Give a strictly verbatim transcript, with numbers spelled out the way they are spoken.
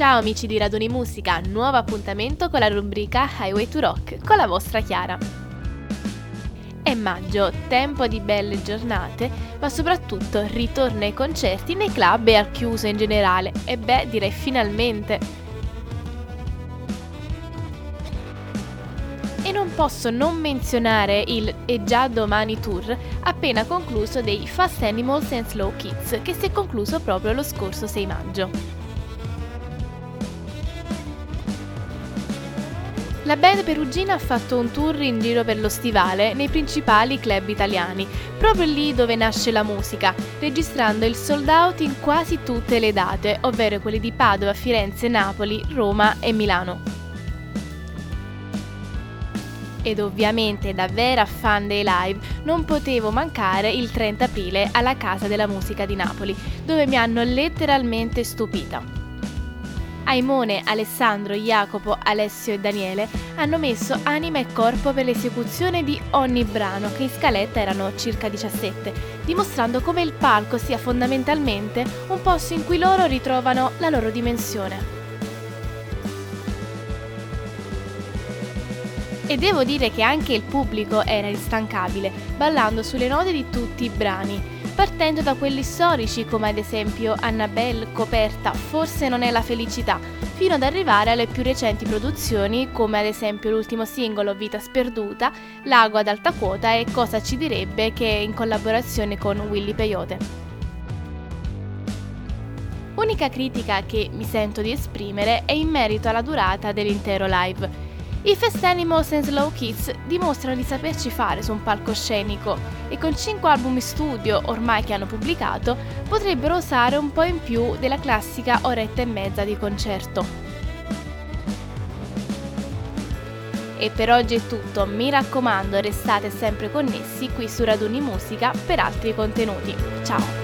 Ciao amici di Raduni Musica, nuovo appuntamento con la rubrica Highway to Rock con la vostra Chiara. È maggio, tempo di belle giornate, ma soprattutto ritorno ai concerti nei club e al chiuso in generale, e beh, direi finalmente. E non posso non menzionare il E già domani tour appena concluso dei Fast Animals and Slow Kids, che si è concluso proprio lo scorso sei maggio. La band perugina ha fatto un tour in giro per lo stivale nei principali club italiani, proprio lì dove nasce la musica, registrando il sold out in quasi tutte le date, ovvero quelle di Padova, Firenze, Napoli, Roma e Milano. Ed ovviamente da vera fan dei live non potevo mancare il trenta aprile alla Casa della Musica di Napoli, dove mi hanno letteralmente stupita. Aimone, Alessandro, Jacopo, Alessio e Daniele hanno messo anima e corpo per l'esecuzione di ogni brano, che in scaletta erano circa diciassette, dimostrando come il palco sia fondamentalmente un posto in cui loro ritrovano la loro dimensione. E devo dire che anche il pubblico era instancabile, ballando sulle note di tutti i brani, partendo da quelli storici come ad esempio Annabelle, Coperta, Forse non è la felicità, fino ad arrivare alle più recenti produzioni come ad esempio l'ultimo singolo Vita sperduta, Lago ad alta quota e Cosa ci direbbe, che è in collaborazione con Willy Peyote. Unica critica che mi sento di esprimere è in merito alla durata dell'intero live. I Fast Animals and Slow Kids dimostrano di saperci fare su un palcoscenico e con cinque album in studio ormai che hanno pubblicato potrebbero osare un po' in più della classica oretta e mezza di concerto. E per oggi è tutto, mi raccomando restate sempre connessi qui su Raduni Musica per altri contenuti. Ciao!